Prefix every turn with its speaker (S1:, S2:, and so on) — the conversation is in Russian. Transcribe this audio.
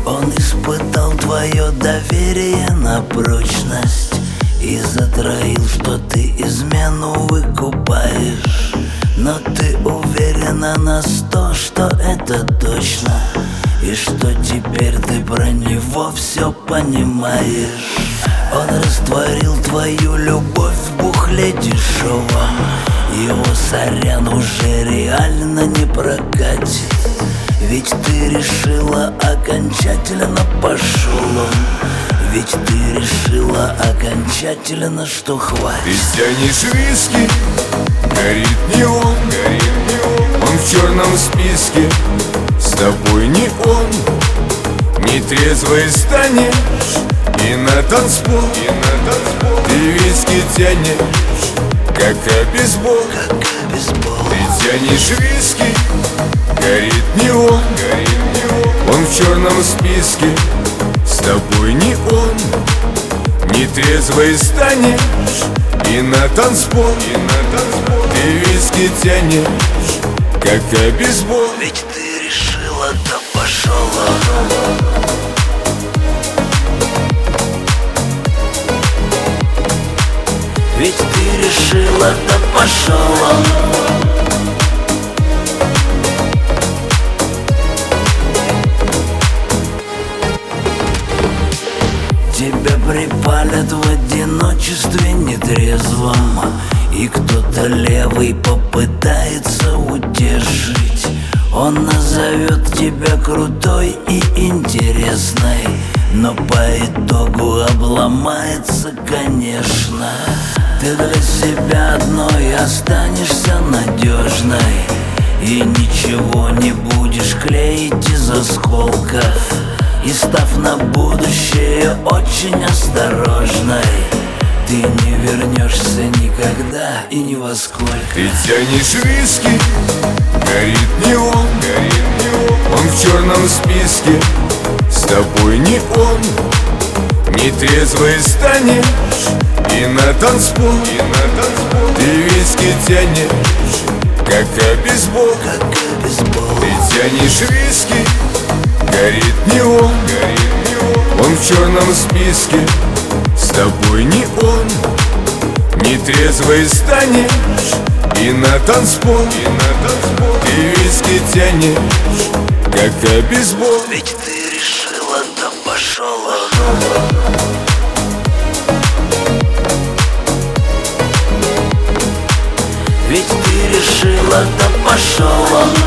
S1: Он испытал твое доверие на прочность и затроил, что ты измену выкупаешь. Но ты уверена на 100, что это точно, и что теперь ты про него все понимаешь. Он растворил твою любовь в бухле дешевом. Его сорян уже реально не прокатит, ведь ты решила окончательно, пошел он. Ведь ты решила окончательно, что хватит.
S2: Ты тянешь виски, горит неон, он в черном списке, с тобой не он. Нетрезвой станешь и на танцпол, ты виски тянешь, как обезбол. Ты тянешь виски, горит неон, он в черном списке, с тобой не он. Нетрезвой станешь и на танцпол, ты виски тянешь, как обезбол.
S1: Ведь ты решила, да пошел он. Ведь ты решила, да пошел он. Тебя припалят в одиночестве нетрезвом, и кто-то левый попытается утешить. Он назовет тебя крутой и интересной, но по итогу обломается, конечно. Ты для себя одной останешься надежной и ничего не будешь клеить из осколков. И став на будущее очень осторожной, ты не вернешься никогда и ни во сколько.
S2: Ты тянешь виски, горит неон, он в черном списке, с тобой не он. Нетрезвой станешь и на танцпол, ты виски тянешь, как обезбол. Ты тянешь виски, горит неон, он в черном списке, с тобой не он. Нетрезвой станешь и на танцпол, ты виски тянешь, как обезбол.
S1: Ведь ты решила, да пошел он. Ведь ты решила, да пошел он.